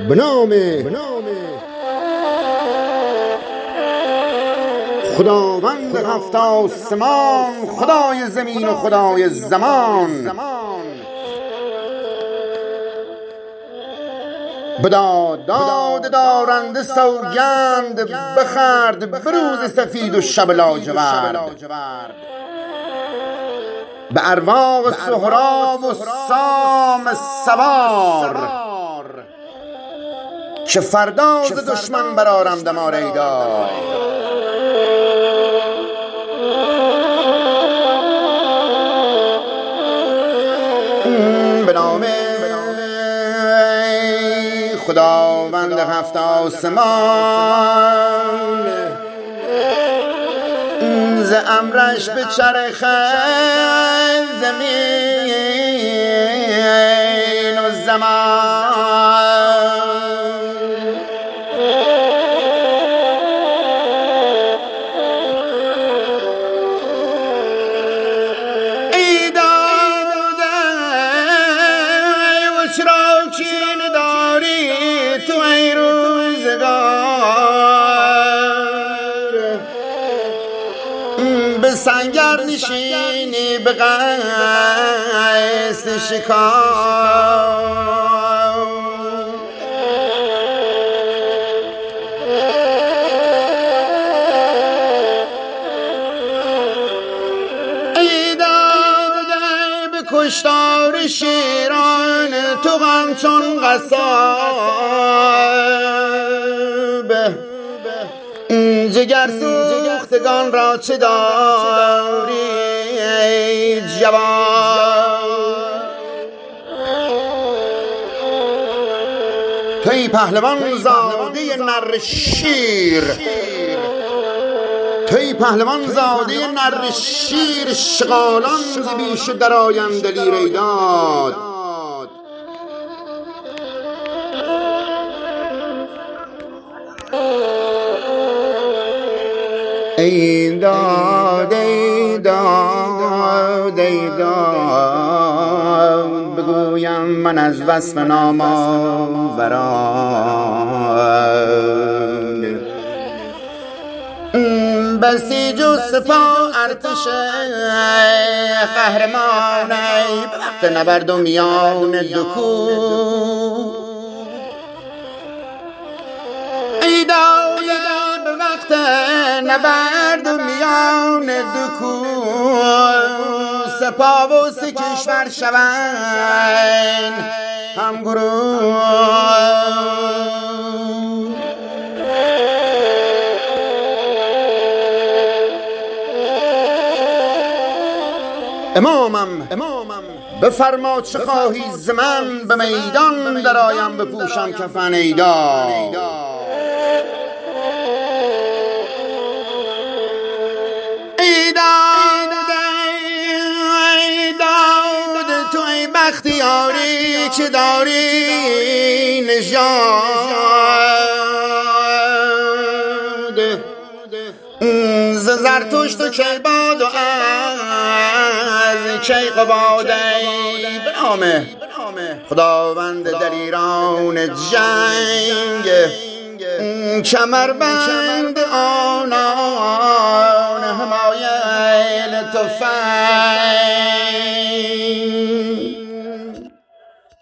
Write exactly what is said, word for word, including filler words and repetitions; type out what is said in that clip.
به نام خداوند هفت آسمان، خدای زمین و خدای زمان. به داد داد دارنده سوگند بخورد به روز سفید و شب لاجورد. به ارواح سهراب و سام سوار که فردا ز دشمن برآرم دمار ایدار. به نام خداوند هفت آسمان، ز امرش به چرخ زمین و زمان. ای داده و چرا کین داری تو ای روزگار، به سنگر نشینی به قصد شکار. ای داده به کشتار شیران تو همچون قصاب، جگر سوختگان را چه داری ای جوان. توی پهلوان زاده نر شیر، توی پهلوان زاده نر شیر، شغالان ز بیشه در آیند دلیر ایداد. ای داد ای داد ای داد، بگویم من از وصف نامآوران. بسیج و سپاه ارتش قهرمان، ای به وقت نبرد و میان دو کوه. ای داد به وقت نبرد و میان دو کوه، سپاه و سه کشور شوند هم گروه. امامم امامم بفرما چه خواهی ز من، به میدان درآیم بپوشم کفن ایدار. ای داد ای داد تو ای بختیاری که داری نژاد، ز زرتشت و کیباد و از کیقباد. ای به نام خداوند دلیران جنگ، کمربند آنان حمایل تفنگ.